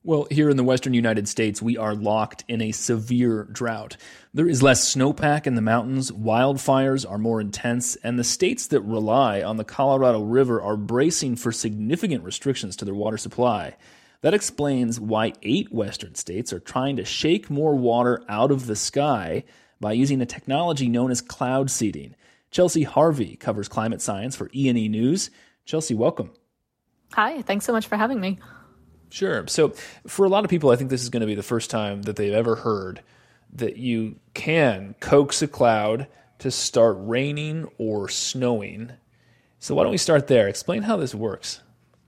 Well, here in the western United States, we are locked in a severe drought. There is less snowpack in the mountains, wildfires are more intense, and the states that rely on the Colorado River are bracing for significant restrictions to their water supply. That explains why 8 western states are trying to shake more water out of the sky by using a technology known as cloud seeding. Chelsea Harvey covers climate science for E&E News. Chelsea, welcome. Hi, thanks so much for having me. Sure. So for a lot of people, I think this is going to be the first time that they've ever heard that you can coax a cloud to start raining or snowing. So why don't we start there? Explain how this works.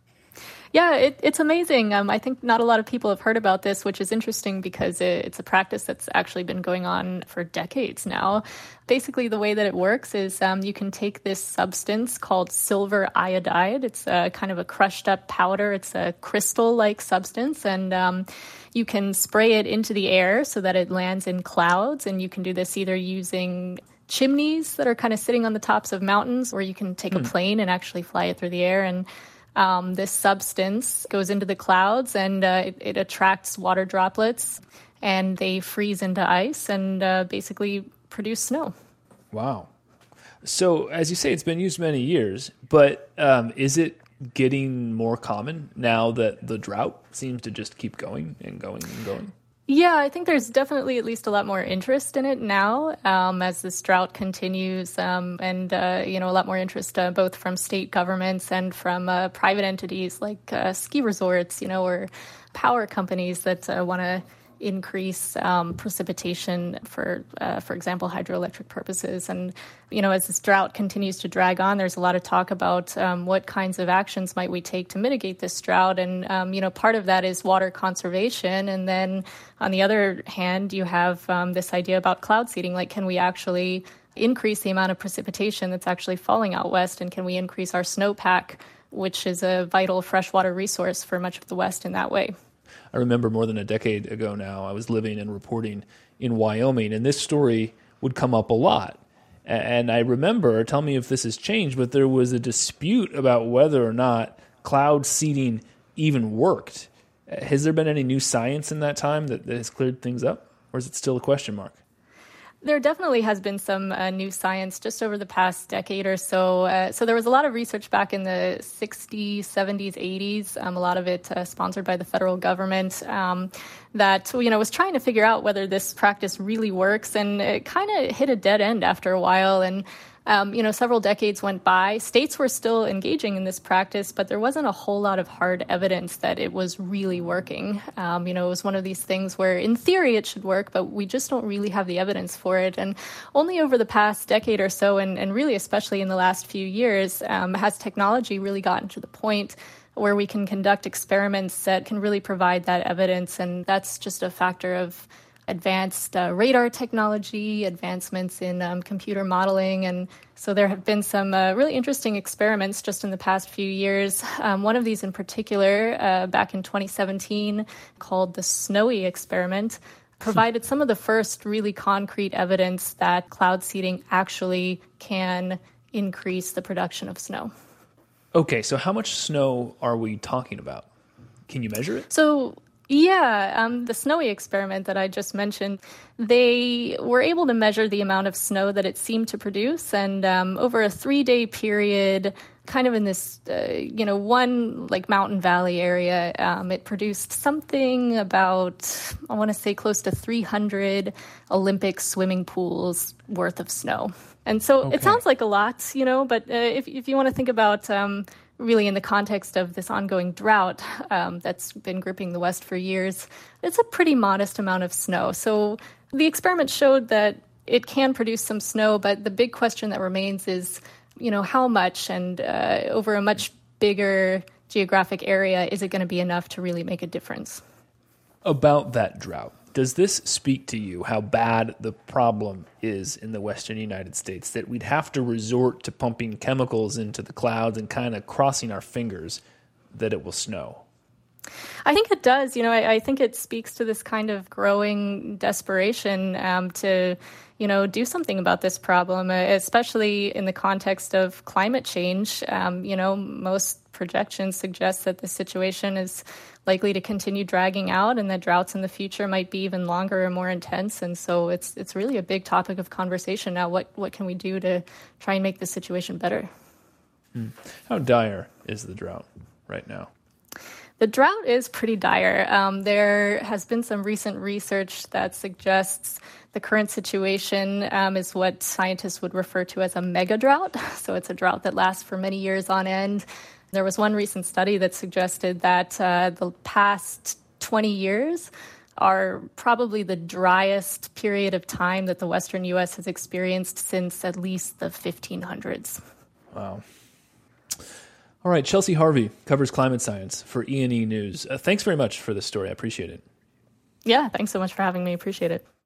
Yeah, it's amazing. I think not a lot of people have heard about this, which is interesting because it's a practice that's actually been going on for decades now. Basically, the way that it works is you can take this substance called silver iodide. It's kind of a crushed up powder. It's a crystal-like substance, and you can spray it into the air so that it lands in clouds, and you can do this either using chimneys that are kind of sitting on the tops of mountains, or you can take a plane and actually fly it through the air. And this substance goes into the clouds and it attracts water droplets, and they freeze into ice and basically produce snow. Wow. So as you say, it's been used many years, but is it getting more common now that the drought seems to just keep going and going and going? Yeah, I think there's definitely at least a lot more interest in it now as this drought continues, and a lot more interest both from state governments and from private entities like ski resorts, or power companies that want to increase precipitation for example, hydroelectric purposes. And, as this drought continues to drag on, there's a lot of talk about what kinds of actions might we take to mitigate this drought. And, part of that is water conservation. And then on the other hand, you have this idea about cloud seeding, like can we actually increase the amount of precipitation that's actually falling out west? And can we increase our snowpack, which is a vital freshwater resource for much of the West in that way? I remember more than a decade ago now, I was living and reporting in Wyoming, and this story would come up a lot. And I remember, tell me if this has changed, but there was a dispute about whether or not cloud seeding even worked. Has there been any new science in that time that has cleared things up, or is it still a question mark? There definitely has been some new science just over the past decade or so. So there was a lot of research back in the 60s, 70s, 80s, a lot of it sponsored by the federal government, that was trying to figure out whether this practice really works. And it kind of hit a dead end after a while. And several decades went by. States were still engaging in this practice, but there wasn't a whole lot of hard evidence that it was really working. It was one of these things where in theory it should work, but we just don't really have the evidence for it. And only over the past decade or so, and really especially in the last few years, has technology really gotten to the point where we can conduct experiments that can really provide that evidence. And that's just a factor of advanced radar technology, advancements in computer modeling. And so there have been some really interesting experiments just in the past few years. One of these in particular, back in 2017, called the Snowy experiment, provided some of the first really concrete evidence that cloud seeding actually can increase the production of snow. Okay, so how much snow are we talking about? Can you measure it? The Snowy experiment that I just mentioned, they were able to measure the amount of snow that it seemed to produce. And over a 3-day period, kind of in this, one like mountain valley area, it produced something about, I want to say close to 300 Olympic swimming pools worth of snow. And so It sounds like a lot, but if you want to think about really in the context of this ongoing drought that's been gripping the West for years, it's a pretty modest amount of snow. So the experiment showed that it can produce some snow, but the big question that remains is, how much, and over a much bigger geographic area, is it going to be enough to really make a difference? About that drought, does this speak to you how bad the problem is in the western United States, that we'd have to resort to pumping chemicals into the clouds and kind of crossing our fingers that it will snow? I think it does. I think it speaks to this kind of growing desperation to, do something about this problem, especially in the context of climate change. Most projections suggest that the situation is likely to continue dragging out and that droughts in the future might be even longer and more intense. And so it's really a big topic of conversation now. What can we do to try and make the situation better? How dire is the drought right now? The drought is pretty dire. There has been some recent research that suggests the current situation is what scientists would refer to as a mega drought. So it's a drought that lasts for many years on end. There was one recent study that suggested that the past 20 years are probably the driest period of time that the Western U.S. has experienced since at least the 1500s. Wow. All right, Chelsea Harvey covers climate science for E&E News. Thanks very much for this story. I appreciate it. Yeah, thanks so much for having me. Appreciate it.